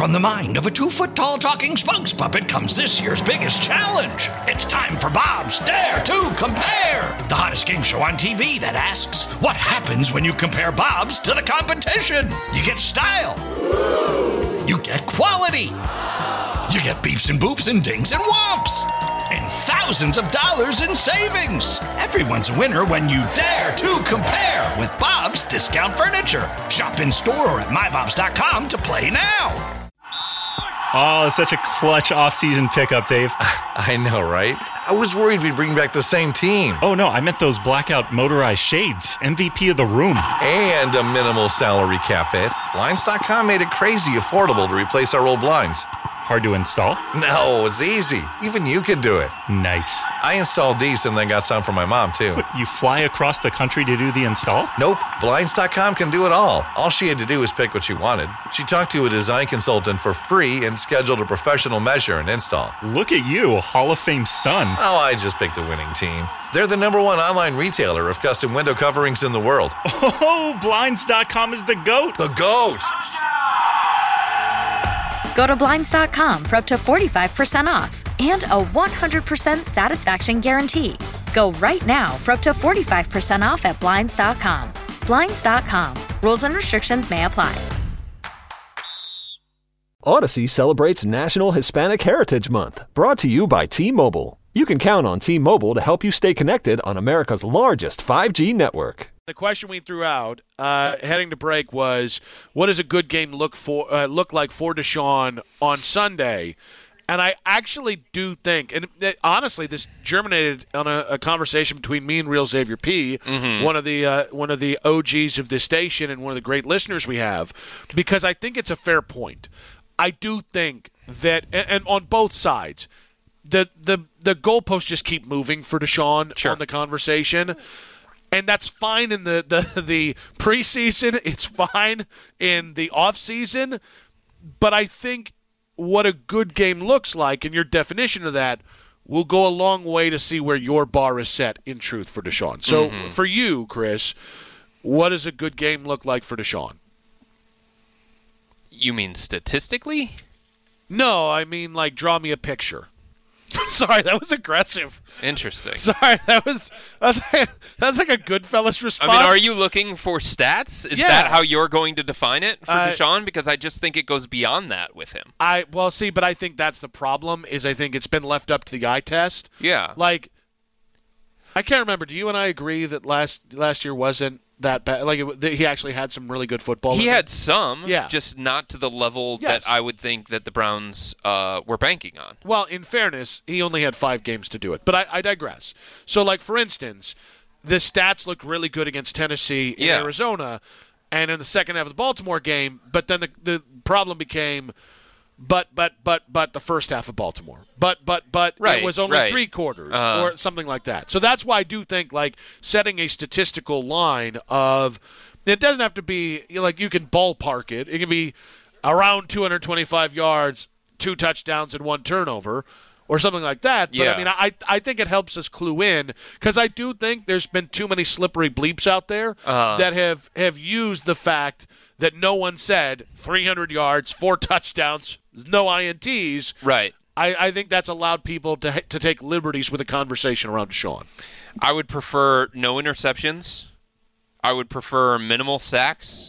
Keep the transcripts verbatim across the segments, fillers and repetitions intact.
From the mind of a two-foot-tall talking spokes puppet comes this year's biggest challenge. It's time for Bob's Dare to Compare, the hottest game show on T V that asks, what happens when you compare Bobs to the competition? You get style. You get quality. You get beeps and boops and dings and whomps. And thousands of dollars in savings. Everyone's a winner when you dare to compare with Bob's Discount Furniture. Shop in store or at my bobs dot com to play now. Oh, such a clutch off-season pickup, Dave. I know, right? I was worried we'd bring back the same team. Oh, no, I meant those blackout motorized shades. M V P of the room. And a minimal salary cap hit. Blinds dot com made it crazy affordable to replace our old blinds. Hard to install? No, it's easy. Even you could do it. Nice. I installed these and then got some for my mom, too. What, you fly across the country to do the install? Nope. Blinds dot com can do it all. All she had to do was pick what she wanted. She talked to a design consultant for free and scheduled a professional measure and install. Look at you, Hall of Fame son. Oh, I just picked the winning team. They're the number one online retailer of custom window coverings in the world. Oh, Blinds dot com is the GOAT. The GOAT! Go to Blinds dot com for up to forty-five percent off and a one hundred percent satisfaction guarantee. Go right now for up to forty-five percent off at Blinds dot com. Blinds dot com. Rules and restrictions may apply. Odyssey celebrates National Hispanic Heritage Month, brought to you by T-Mobile. You can count on T-Mobile to help you stay connected on America's largest five G network. The question we threw out uh, heading to break was, what does a good game look for uh, look like for Deshaun on Sunday? And I actually do think, and it, honestly, this germinated on a, a conversation between me and Real Xavier P, mm-hmm. one of the uh, one of the O Gs of this station and one of the great listeners we have, because I think it's a fair point. I do think that, and, and on both sides, the the the goalposts just keep moving for Deshaun sure. on the conversation. And that's fine in the, the, the preseason. It's fine in the offseason. But I think what a good game looks like, and your definition of that, will go a long way to see where your bar is set, in truth, for Deshaun. So mm-hmm. for you, Chris, what does a good game look like for Deshaun? You mean statistically? No, I mean, like, draw me a picture. Sorry, that was aggressive. Interesting. Sorry, that was that was, that was like a Goodfellas response. I mean, are you looking for stats? Is yeah. that how you're going to define it for uh, Deshaun? Because I just think it goes beyond that with him. I well, see, but I think that's the problem. Is I think it's been left up to the eye test. Yeah. Like, I can't remember. Do you and I agree that last last year wasn't that bad? Like, it, that he actually had some really good football. He had some, yeah. just not to the level yes. that I would think that the Browns uh, were banking on. Well, in fairness, he only had five games to do it. But I, I digress. So, like, for instance, the stats looked really good against Tennessee in yeah. Arizona and in the second half of the Baltimore game. But then the, the problem became, but, but, but, but the first half of Baltimore. But, but, but right, it was only right. three quarters uh, or something like that. So that's why I do think, like, setting a statistical line of – it doesn't have to be – like, you can ballpark it. It can be around two hundred twenty-five yards, two touchdowns, and one turnover or something like that. But, yeah. I mean, I I think it helps us clue in because I do think there's been too many slippery bleeps out there uh, that have, have used the fact that no one said three hundred yards, four touchdowns, no I N Ts. Right. I, I think that's allowed people to to take liberties with a conversation around Deshaun. I would prefer no interceptions. I would prefer minimal sacks.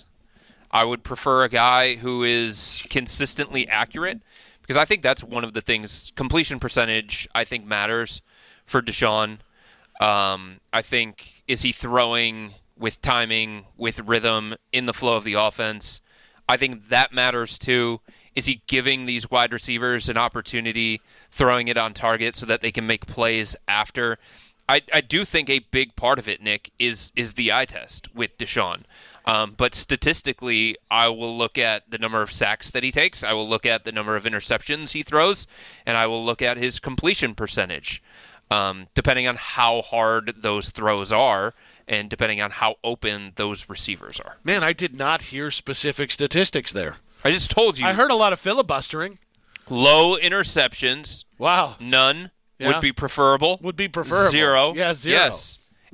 I would prefer a guy who is consistently accurate because I think that's one of the things. Completion percentage, I think, matters for Deshaun. Um, I think, is he throwing with timing, with rhythm, in the flow of the offense? I think that matters too. Is he giving these wide receivers an opportunity, throwing it on target so that they can make plays after? I, I do think a big part of it, Nick, is is the eye test with Deshaun. Um, but statistically, I will look at the number of sacks that he takes. I will look at the number of interceptions he throws, and I will look at his completion percentage, um, depending on how hard those throws are and depending on how open those receivers are. Man, I did not hear specific statistics there. I just told you. I heard a lot of filibustering. Low interceptions. Wow. None yeah. would be preferable. Would be preferable. Zero. Yeah, zero. Yes.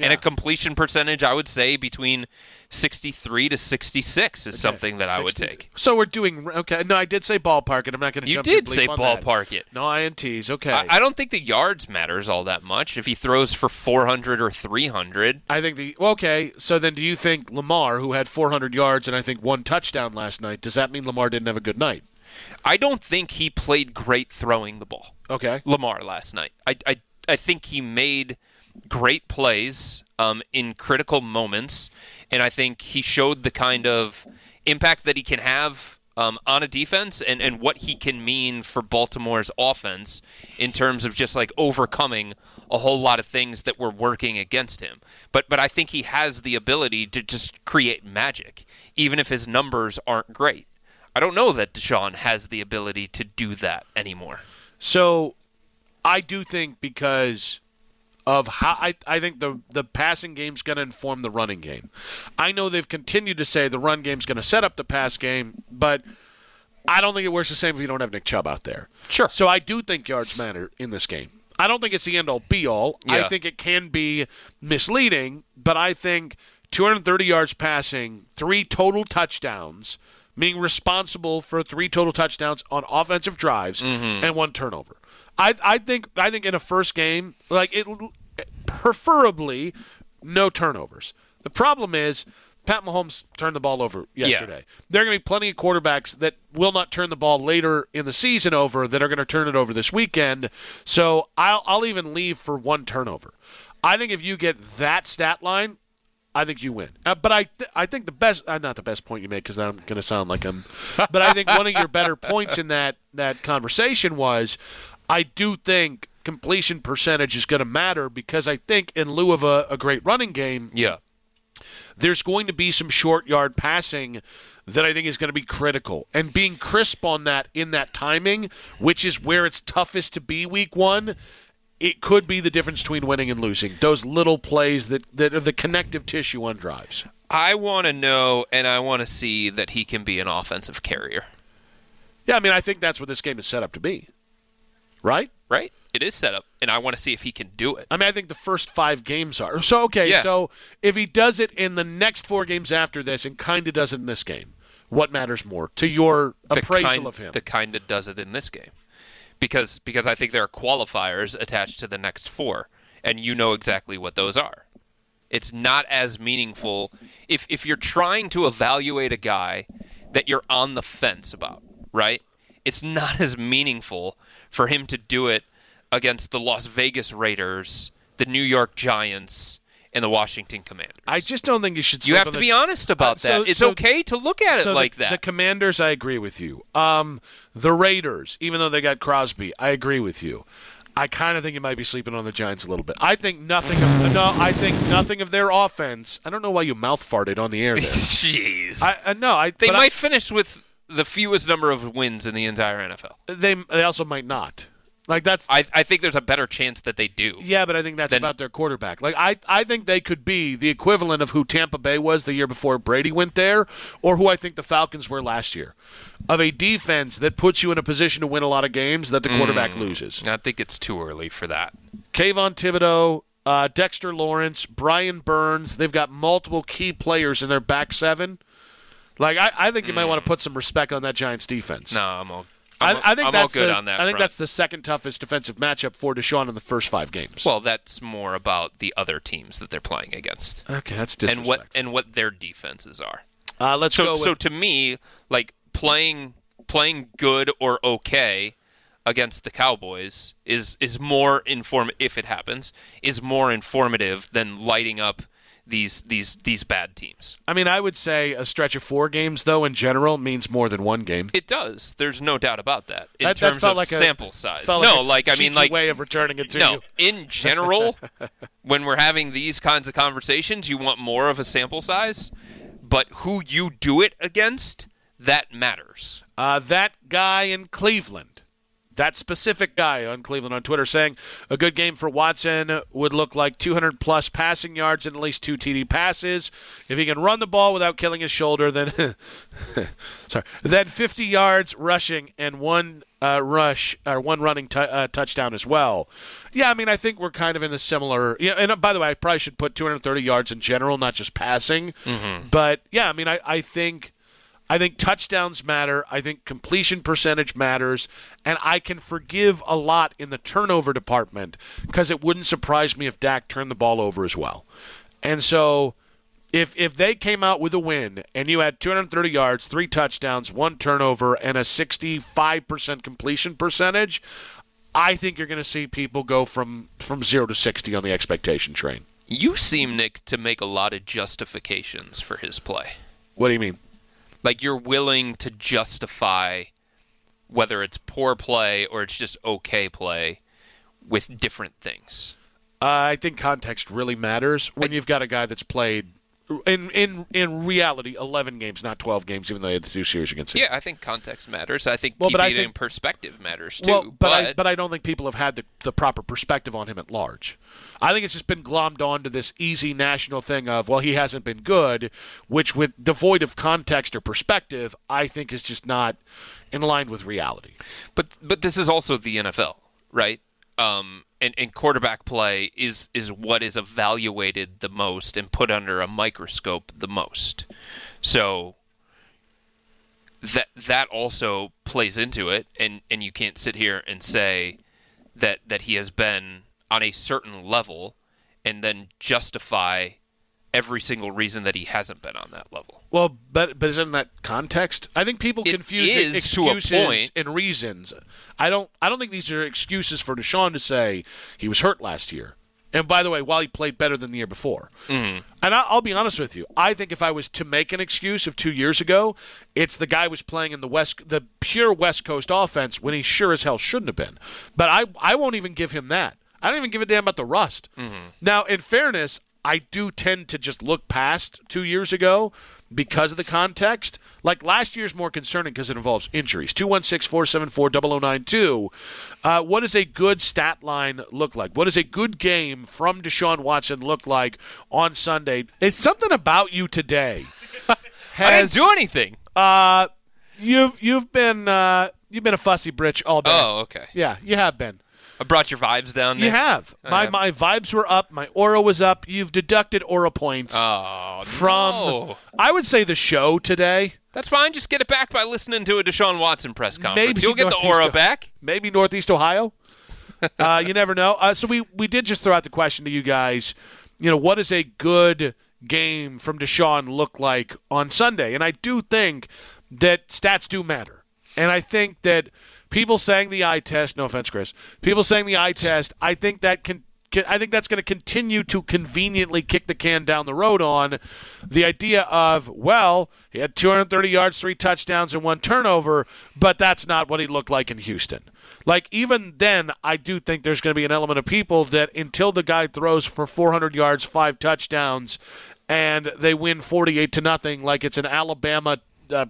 Yeah. And a completion percentage, I would say, between sixty-three to sixty-six is okay. something that sixty I would take. So we're doing okay. No, I did say ballpark, and I'm not going to jump. You did to say on ballpark that. it. No I N Ts. Okay. I, I don't think the yards matters all that much. If he throws for four hundred or three hundred, I think the well, okay. So then, do you think Lamar, who had four hundred yards and I think one touchdown last night, does that mean Lamar didn't have a good night? I don't think he played great throwing the ball. Okay. Lamar last night. I I I think he made great plays um, in critical moments, and I think he showed the kind of impact that he can have um, on a defense and, and what he can mean for Baltimore's offense in terms of just like overcoming a whole lot of things that were working against him. But but I think he has the ability to just create magic, even if his numbers aren't great. I don't know that Deshaun has the ability to do that anymore. So I do think because of how I, I think the the passing game's going to inform the running game. I know they've continued to say the run game's going to set up the pass game, but I don't think it works the same if you don't have Nick Chubb out there. Sure. So I do think yards matter in this game. I don't think it's the end-all, be-all. Yeah. I think it can be misleading, but I think two hundred thirty yards passing, three total touchdowns, being responsible for three total touchdowns on offensive drives, mm-hmm. and one turnover. I I think I think in a first game, like it, preferably no turnovers. The problem is Pat Mahomes turned the ball over yesterday. Yeah. There are going to be plenty of quarterbacks that will not turn the ball later in the season over that are going to turn it over this weekend. So I'll I'll even leave for one turnover. I think if you get that stat line, I think you win. Uh, but I th- I think the best uh, not the best point you made because I'm going to sound like I'm. But I think one of your better points in that that conversation was, I do think completion percentage is going to matter because I think in lieu of a, a great running game, yeah, there's going to be some short yard passing that I think is going to be critical. And being crisp on that in that timing, which is where it's toughest to be week one, it could be the difference between winning and losing. Those little plays that, that are the connective tissue on drives. I want to know and I want to see that he can be an offensive carrier. Yeah, I mean, I think that's what this game is set up to be. Right? Right. It is set up, and I want to see if he can do it. I mean, I think the first five games are. So, okay, yeah. so if he does it in the next four games after this and kind of does it in this game, what matters more to your the appraisal kind, of him? The kind of does it in this game. Because because I think there are qualifiers attached to the next four, and you know exactly what those are. It's not as meaningful. If if you're trying to evaluate a guy that you're on the fence about, right? It's not as meaningful for him to do it against the Las Vegas Raiders, the New York Giants, and the Washington Commanders. I just don't think you should. You have to the, be honest about uh, that. so, it's so, okay to look at it so like the, that. The Commanders, I agree with you. Um, the Raiders, even though they got Crosby, I agree with you. I kind of think you might be sleeping on the Giants a little bit. I think nothing. Of, no, I think nothing of their offense. I don't know why you mouth farted on the air there. Jeez. I, uh, no, I. They might I, finish with the fewest number of wins in the entire N F L. They they also might not. Like that's. I I think there's a better chance that they do. Yeah, but I think that's then, about their quarterback. Like I I think they could be the equivalent of who Tampa Bay was the year before Brady went there, or who I think the Falcons were last year, of a defense that puts you in a position to win a lot of games that the quarterback mm, loses. I think it's too early for that. Kayvon Thibodeau, uh, Dexter Lawrence, Brian Burns. They've got multiple key players in their back seven. Like I, I think you mm. might want to put some respect on that Giants defense. No, I'm all. I'm, I, I think I'm that's all good the, on that. I think front. that's the second toughest defensive matchup for Deshaun in the first five games. Well, that's more about the other teams that they're playing against. Okay, that's disrespectful. And what and what their defenses are. Uh, let's so, go. With, so to me, like playing playing good or okay against the Cowboys is is more inform if it happens is more informative than lighting up these these these bad teams. I mean, I would say a stretch of four games, though, in general, means more than one game. It does. There's no doubt about that. In that, terms that of like sample a, size. No, like, like I mean, like way of returning it to no, you. In general, when we're having these kinds of conversations, you want more of a sample size. But who you do it against, that matters. Uh, that guy in Cleveland. that specific guy on Cleveland on Twitter, saying a good game for Watson would look like two hundred plus passing yards and at least two T D passes. If he can run the ball without killing his shoulder, then sorry, then fifty yards rushing and one uh, rush or one running t- uh, touchdown as well. Yeah, I mean, I think we're kind of in a similar. Yeah, and uh, by the way, I probably should put two hundred thirty yards in general, not just passing. Mm-hmm. But yeah, I mean, I, I think. I think touchdowns matter. I think completion percentage matters. And I can forgive a lot in the turnover department because it wouldn't surprise me if Dak turned the ball over as well. And so if if they came out with a win and you had two hundred thirty yards, three touchdowns, one turnover, and a sixty-five percent completion percentage, I think you're going to see people go from, from zero to sixty on the expectation train. You seem, Nick, to make a lot of justifications for his play. What do you mean? Like you're willing to justify whether it's poor play or it's just okay play with different things. Uh, I think context really matters when you've got a guy that's played, in in in reality, eleven games, not twelve games, even though they had the two series against him. Yeah, I think context matters. I think well, keeping I it think, in perspective matters too. Well, but, but, I, but I don't think people have had the, the proper perspective on him at large. I think it's just been glommed onto this easy national thing of, well, he hasn't been good, which with devoid of context or perspective, I think is just not in line with reality. But but this is also the N F L, right? Um, and, and quarterback play is, is what is evaluated the most and put under a microscope the most. So that that also plays into it, and, and you can't sit here and say that that he has been on a certain level and then justify every single reason that he hasn't been on that level. Well, but but isn't that context? I think people It confuse is excuses to a point. and reasons. I don't I don't think these are excuses for Deshaun to say he was hurt last year. And by the way, while he played better than the year before. Mm. And I, I'll be honest with you, I think if I was to make an excuse of two years ago, it's the guy was playing in the West, the pure West Coast offense when he sure as hell shouldn't have been. But I I won't even give him that. I don't even give a damn about the rust. Mm-hmm. Now, in fairness, I do tend to just look past two years ago because of the context. Like last year's more concerning because it involves injuries. two one six, four seven four, zero zero nine two. Uh, what does a good stat line look like? What does a good game from Deshaun Watson look like on Sunday? It's something about you today. Has, I didn't do anything. Uh, you've you've been uh, you've been a fussy britch all day. Oh, okay. Yeah, you have been. I brought your vibes down there. You have. My have. my vibes were up. My aura was up. You've deducted aura points oh, from, no. I would say, the show today. That's fine. Just get it back by listening to a Deshaun Watson press conference. Maybe You'll get Northeast the aura o- back. Maybe Northeast Ohio. uh, you never know. Uh, so we, we did just throw out the question to you guys, you know, what does a good game from Deshaun look like on Sunday? And I do think that stats do matter. And I think that people saying the eye test, no offense, Chris, people saying the eye test, I think that can, can I think that's going to continue to conveniently kick the can down the road on the idea of, well, he had two hundred thirty yards, three touchdowns, and one turnover, but that's not what he looked like in Houston. Like, even then, I do think there's going to be an element of people that until the guy throws for four hundred yards, five touchdowns, and they win forty-eight to nothing, like it's an Alabama uh,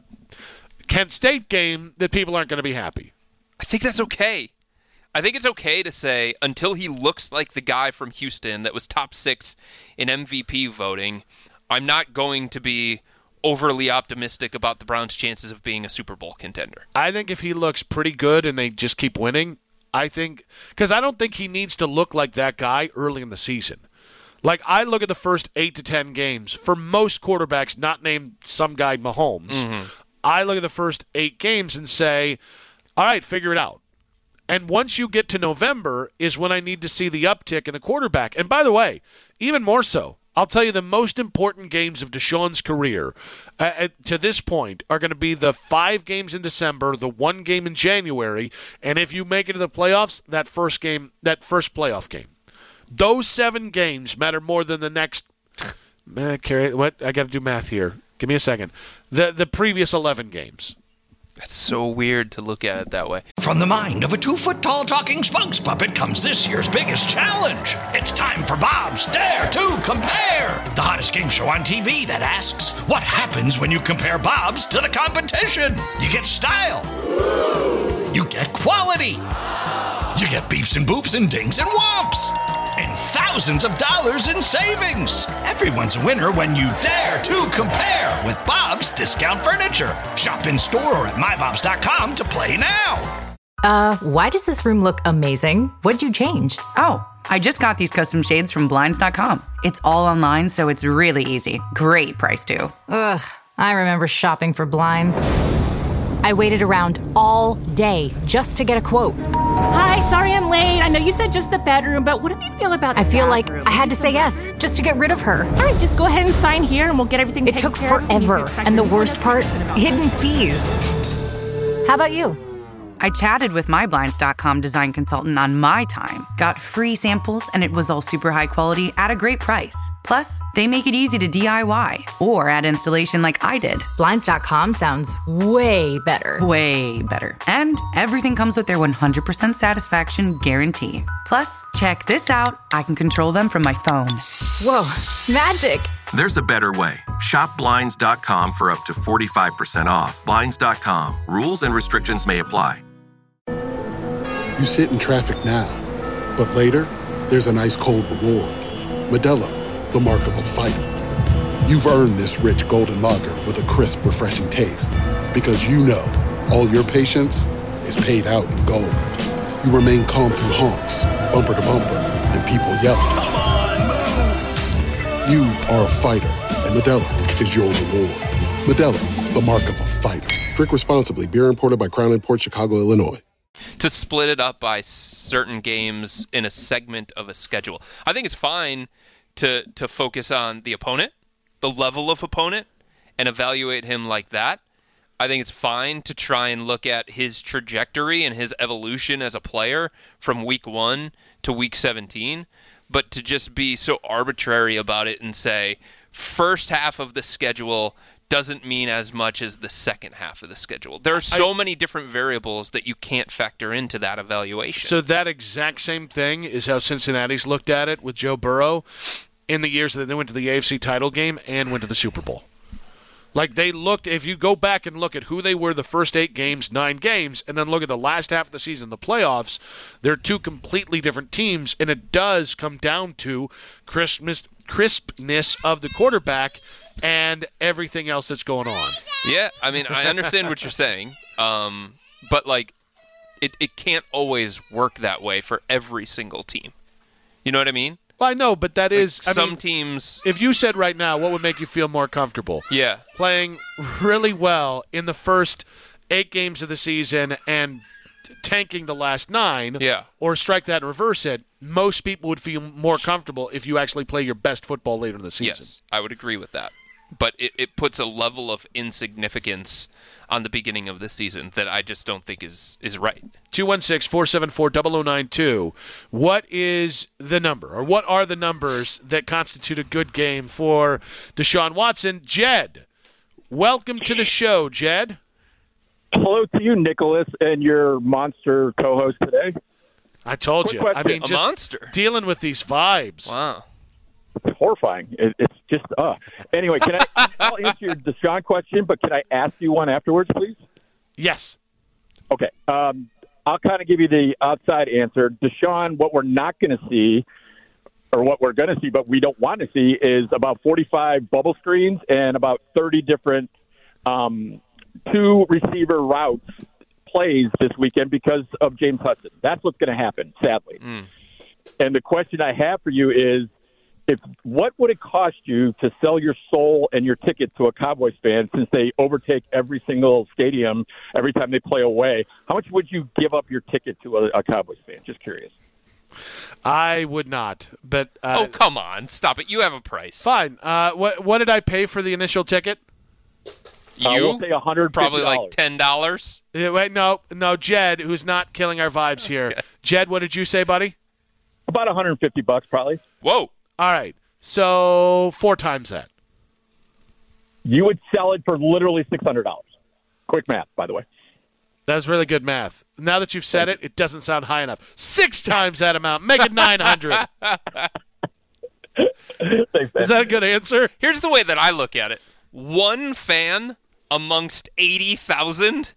Kent State game, that people aren't going to be happy. I think that's okay. I think it's okay to say until he looks like the guy from Houston that was top six in M V P voting, I'm not going to be overly optimistic about the Browns' chances of being a Super Bowl contender. I think if he looks pretty good and they just keep winning, I think – because I don't think he needs to look like that guy early in the season. Like, I look at the first eight to ten games. For most quarterbacks, not named some guy Mahomes, mm-hmm. I look at the first eight games and say, all right, figure it out. And once you get to November is when I need to see the uptick in the quarterback. And by the way, even more so, I'll tell you the most important games of Deshaun's career uh, to this point are going to be the five games in December, the one game in January, and if you make it to the playoffs, that first game, that first playoff game. Those seven games matter more than the next. Man, Carrie, what? I got to do math here. Give me a second. The the previous eleven games. That's so weird to look at it that way. From the mind of a two-foot-tall talking spokes puppet comes this year's biggest challenge. It's time for Bob's Dare to Compare, the hottest game show on T V that asks, what happens when you compare Bob's to the competition? You get style, you get quality. You get beeps and boops and dings and whomps. And thousands of dollars in savings. Everyone's a winner when you dare to compare with Bob's Discount Furniture. Shop in store or at my bobs dot com to play now. Uh, why does this room look amazing? What'd you change? Oh, I just got these custom shades from blinds dot com. It's all online, so it's really easy. Great price, too. Ugh, I remember shopping for blinds. I waited around all day just to get a quote. Hi, sorry I'm late. I know you said just the bedroom, but what do you feel about the I feel bathroom? like I had to say yes, just to get rid of her. All right, just go ahead and sign here, and we'll get everything It taken took care of. forever, and the worst part, hidden fees. How about you? I chatted with my blinds dot com design consultant on my time, got free samples, and it was all super high quality at a great price. Plus, they make it easy to D I Y or add installation like I did. blinds dot com sounds way better. Way better. And everything comes with their one hundred percent satisfaction guarantee. Plus, check this out. I can control them from my phone. Whoa, magic. There's a better way. Shop blinds dot com for up to forty-five percent off. blinds dot com. Rules and restrictions may apply. You sit in traffic now, but later, there's an ice-cold reward. Modelo, the mark of a fighter. You've earned this rich golden lager with a crisp, refreshing taste. Because you know, all your patience is paid out in gold. You remain calm through honks, bumper to bumper, and people yelling. Come on, move! You are a fighter, and Modelo is your reward. Modelo, the mark of a fighter. Drink responsibly. Beer imported by Crown Imports, Chicago, Illinois. To split it up by certain games in a segment of a schedule. I think it's fine to to focus on the opponent, the level of opponent, and evaluate him like that. I think it's fine to try and look at his trajectory and his evolution as a player from week one to week seventeen, but to just be so arbitrary about it and say, first half of the schedule doesn't mean as much as the second half of the schedule. There are so I, many different variables that you can't factor into that evaluation. So that exact same thing is how Cincinnati's looked at it with Joe Burrow in the years that they went to the A F C title game and went to the Super Bowl. Like they looked, if you go back and look at who they were the first eight games, nine games, and then look at the last half of the season, the playoffs, they're two completely different teams, and it does come down to crispness, crispness of the quarterback and everything else that's going on. Yeah, I mean, I understand what you're saying, um, but like, it, it can't always work that way for every single team. You know what I mean? Well, I know, but that like is I some mean, teams. If you said right now, what would make you feel more comfortable? Yeah, playing really well in the first eight games of the season and tanking the last nine. Yeah, or strike that and reverse it. Most people would feel more comfortable if you actually play your best football later in the season. Yes, I would agree with that. But it, it puts a level of insignificance on the beginning of the season that I just don't think is, is right. two one six, four seven four, zero zero nine two. What is the number, or what are the numbers that constitute a good game for Deshaun Watson? Jed, welcome to the show, Jed. Hello to you, Nicholas, and your monster co-host today. I told Quick you. question. I mean, a just monster. Dealing with these vibes. Wow. It's horrifying. It, it's just, uh. Anyway, can I, I'll answer your Deshaun question, but can I ask you one afterwards, please? Yes. Okay. Um, I'll kind of give you the outside answer. Deshaun, what we're not going to see, or what we're going to see, but we don't want to see, is about forty-five bubble screens and about thirty different um, two receiver routes plays this weekend because of James Hudson. That's what's going to happen, sadly. Mm. And the question I have for you is, if what would it cost you to sell your soul and your ticket to a Cowboys fan since they overtake every single stadium every time they play away? How much would you give up your ticket to a, a Cowboys fan? Just curious. I would not. But uh, oh, come on. Stop it. You have a price. Fine. Uh, what what did I pay for the initial ticket? You? Uh, we'll say one hundred fifty dollars. Probably like ten dollars. Yeah, wait, no, no, Jed, who's not killing our vibes here. Okay. Jed, what did you say, buddy? About one hundred fifty bucks, probably. Whoa. All right. So four times that. You would sell it for literally six hundred dollars. Quick math, by the way. That's really good math. Now that you've said it, it doesn't sound high enough. Six times that amount. Make it nine hundred. Thanks, Is that a good answer? Here's the way that I look at it. One fan amongst eighty thousand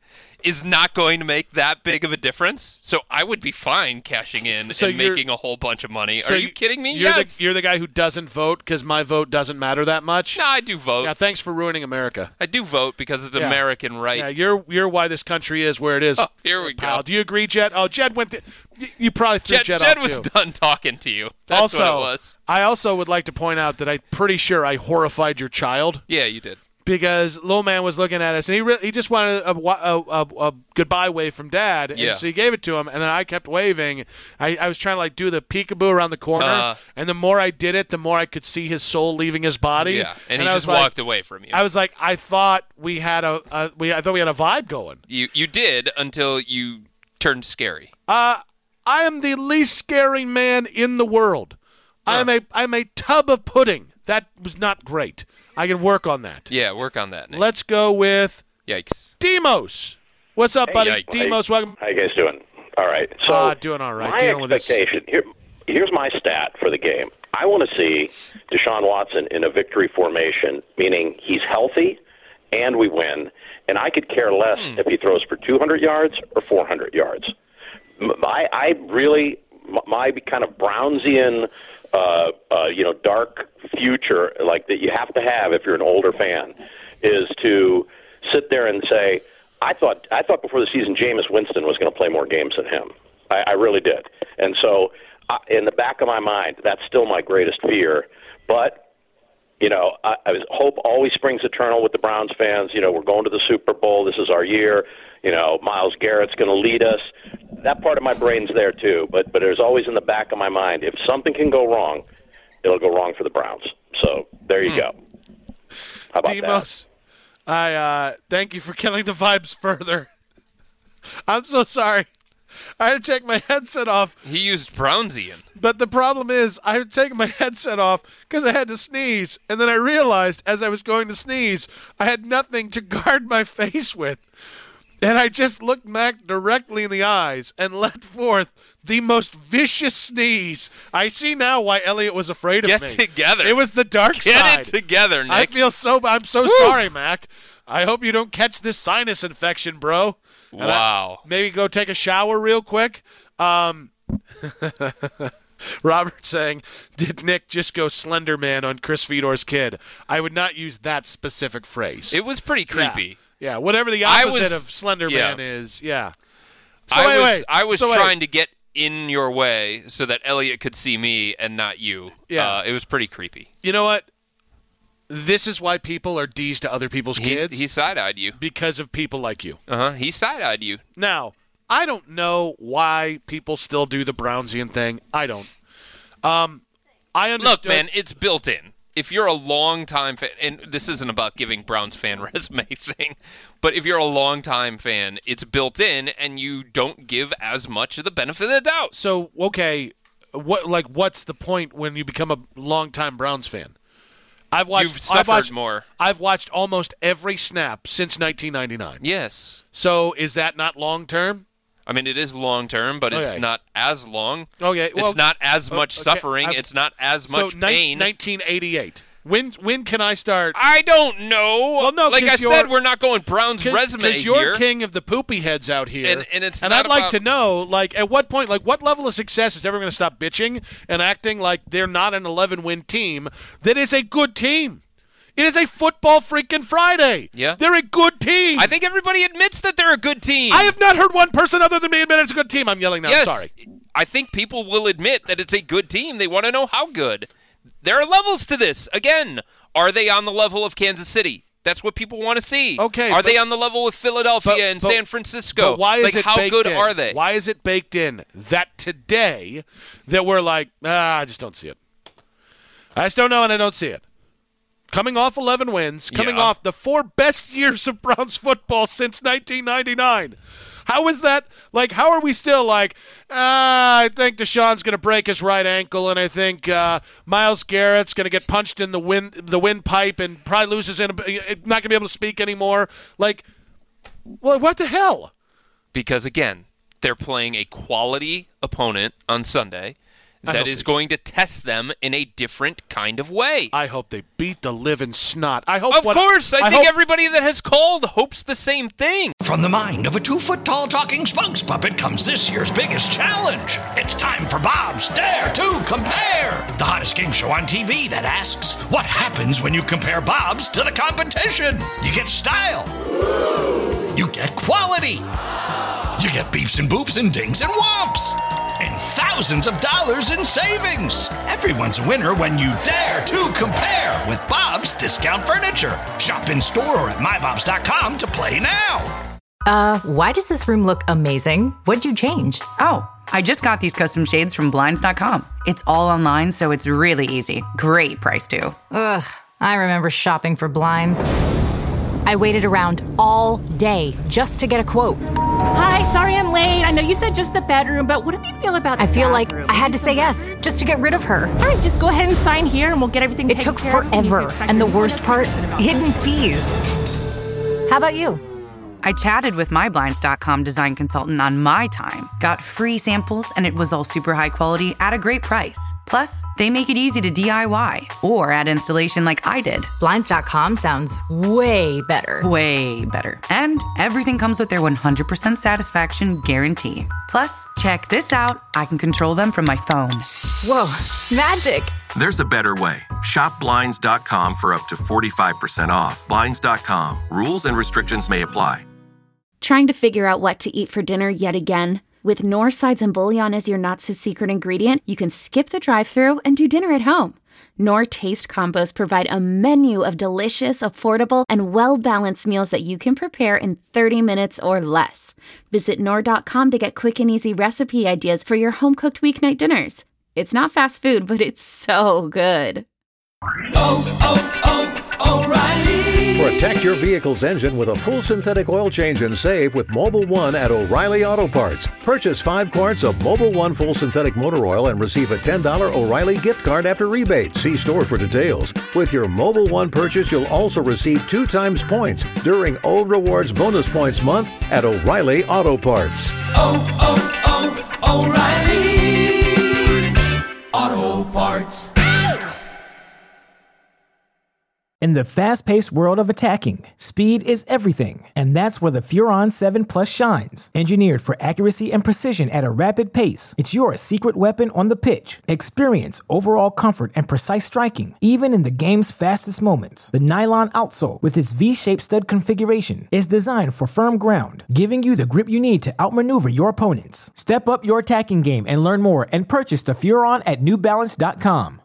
is not going to make that big of a difference. So I would be fine cashing in So and you're- making a whole bunch of money. So Are you kidding me? You're Yes. the you're the guy who doesn't vote because my vote doesn't matter that much. No, I do vote. Yeah, thanks for ruining America. I do vote because it's Yeah. American right. Yeah, you're you're why this country is where it is. Oh, here we pal. go. Do you agree, Jed? Oh, Jed went. To, you, you probably threw Jed, Jed, Jed off was too. done talking to you. That's also, what it was. I also would like to point out that I'm pretty sure I horrified your child. Yeah, you did. Because little man was looking at us, and he re- he just wanted a, a, a, a goodbye wave from Dad, and Yeah. so he gave it to him, and then I kept waving. I, I was trying to like do the peekaboo around the corner, Uh. and the more I did it, the more I could see his soul leaving his body. Yeah, and, he I just was like- walked away from you. I was like, I thought we had a, a we I thought we had a vibe going. You you did until you turned scary. Uh, I am the least scary man in the world. I am a I'm a tub of pudding. That was not great. I can work on that. Yeah, work on that, Nick. Let's go with Yikes. Demos. What's up, Hey, buddy? yikes. Demos, welcome. How you guys doing? All right. So Ah, doing all right. My Dealing with this. expectation here. Here's my stat for the game. I want to see Deshaun Watson in a victory formation, meaning he's healthy and we win. And I could care less Hmm. if he throws for two hundred yards or four hundred yards. M- I, I really, m- my kind of Brownsian, uh, uh, you know, dark future like that you have to have if you're an older fan is to sit there and say, I thought I thought before the season Jameis Winston was going to play more games than him. I, I really did. And so uh, in the back of my mind, that's still my greatest fear. But, you know, I, I was, hope always springs eternal with the Browns fans. You know, we're going to the Super Bowl. This is our year. You know, Myles Garrett's going to lead us. That part of my brain's there, too. But, but there's always in the back of my mind, if something can go wrong, it'll go wrong for the Browns. So there you Hmm. go. How about Demos, I uh, thank you for killing the vibes further. I'm so sorry. I had to take my headset off. He used Brownsian. But the problem is, I had taken my headset off because I had to sneeze. And then I realized as I was going to sneeze, I had nothing to guard my face with. And I just looked Mac directly in the eyes and let forth the most vicious sneeze. I see now why Elliot was afraid of Get me. together. It was the dark Get side. it together, Nick. I feel so. I'm so Woo. sorry, Mac. I hope you don't catch this sinus infection, bro. And I- Wow. maybe go take a shower real quick. Um, Robert saying, did Nick just go Slender Man on Chris Fedor's kid? I would not use that specific phrase. It was pretty Yeah. creepy. Yeah, whatever the I opposite was- of Slender yeah. Man is. Yeah. So I wait, was wait. I was So wait. trying to get in your way so that Elliot could see me and not you. Yeah. Uh, it was pretty creepy. You know what? This is why people are D's to other people's He, kids. he side-eyed you. Because of people like you. Uh-huh. He side-eyed you. Now, I don't know why people still do the Brownsian thing. I don't. Um, I understood. Look, man, it's built in. If you're a long-time fan, and this isn't about giving Browns fan resume thing, but if you're a long-time fan, it's built in, and you don't give as much of the benefit of the doubt. So, okay, what like what's the point when you become a longtime Browns fan? I've watched. You've suffered I've watched, more. I've watched almost every snap since nineteen ninety-nine. Yes. So is that not long term? I mean, it is long-term, but it's Okay. not as long. Okay, well, it's not as much okay, suffering. I've- It's not as much so pain. nineteen eighty-eight. When when can I start? I don't know. Well, no, like I 'cause you're- said, we're not going Browns resume Because you're here. king of the poopy heads out here, And- and it's and not I'd like about- to know, like, at what point, like, what level of success is everyone going to stop bitching and acting like they're not an eleven-win team that is a good team? It is a football freaking Friday. Yeah. They're a good team. I think everybody admits that they're a good team. I have not heard one person other than me admit it's a good team. I'm yelling now. Yes, Sorry. I think people will admit that it's a good team. They want to know how good. There are levels to this. Again, are they on the level of Kansas City? That's what people want to see. Okay, Are but- they on the level with Philadelphia but- and but- San Francisco? But why is like, it how baked good in? are they? Why is it baked in that today that we're like, ah, I just don't see it. I just don't know, and I don't see it. Coming off eleven wins, coming Yeah. off the four best years of Browns football since nineteen ninety-nine. How is that? Like, how are we still like, ah, I think Deshaun's going to break his right ankle, and I think uh, Myles Garrett's going to get punched in the wind, the windpipe and probably loses, in, not going to be able to speak anymore. Like, well, what the hell? Because, again, they're playing a quality opponent on Sunday. that is going to test them in a different kind of way. I hope they beat the living snot. I hope. Of what, course, I, I think hope, everybody that has called hopes the same thing. From the mind of a two-foot-tall talking spokes puppet comes this year's biggest challenge. It's time for Bob's Dare to Compare, the hottest game show on T V that asks, what happens when you compare Bob's to the competition? You get style. You get quality. You get beeps and boops and dings and whomps. And thousands of dollars in savings. Everyone's a winner when you dare to compare with Bob's Discount Furniture. Shop in store or at my bobs dot com to play now. Uh, why does this room look amazing? What'd you change? Oh, I just got these custom shades from blinds dot com. It's all online, so it's really easy. Great price, too. Ugh, I remember shopping for blinds. I waited around all day just to get a quote. Hi, sorry I'm late. I know you said just the bedroom, but what do you feel about the I feel bathroom? like I had to say yes just to get rid of her. All right, just go ahead and sign here and we'll get everything It taken took care of. forever, and the worst part, hidden fees. How about you? I chatted with my blinds dot com design consultant on my time, got free samples, and it was all super high quality at a great price. Plus, they make it easy to D I Y or add installation like I did. blinds dot com sounds way better. Way better. And everything comes with their one hundred percent satisfaction guarantee. Plus, check this out. I can control them from my phone. Whoa, magic. There's a better way. Shop blinds dot com for up to forty-five percent off. blinds dot com. Rules and restrictions may apply. Trying to figure out what to eat for dinner yet again? With Knorr sides and bouillon as your not-so-secret ingredient, you can skip the drive-thru and do dinner at home. Knorr Taste Combos provide a menu of delicious, affordable, and well-balanced meals that you can prepare in thirty minutes or less. Visit Knorr dot com to get quick and easy recipe ideas for your home-cooked weeknight dinners. It's not fast food, but it's so good. Oh, oh, oh, O'Reilly! Protect your vehicle's engine with a full synthetic oil change and save with Mobil one at O'Reilly Auto Parts. Purchase five quarts of Mobil one full synthetic motor oil and receive a ten dollars O'Reilly gift card after rebate. See store for details. With your Mobil one purchase, you'll also receive two times points during O Rewards Bonus Points Month at O'Reilly Auto Parts. Oh, oh, oh, O'Reilly Auto Parts. In the fast-paced world of attacking, speed is everything, and that's where the Furon seven Plus shines. Engineered for accuracy and precision at a rapid pace, it's your secret weapon on the pitch. Experience overall comfort and precise striking, even in the game's fastest moments. The nylon outsole, with its V-shaped stud configuration, is designed for firm ground, giving you the grip you need to outmaneuver your opponents. Step up your attacking game and learn more and purchase the Furon at new balance dot com.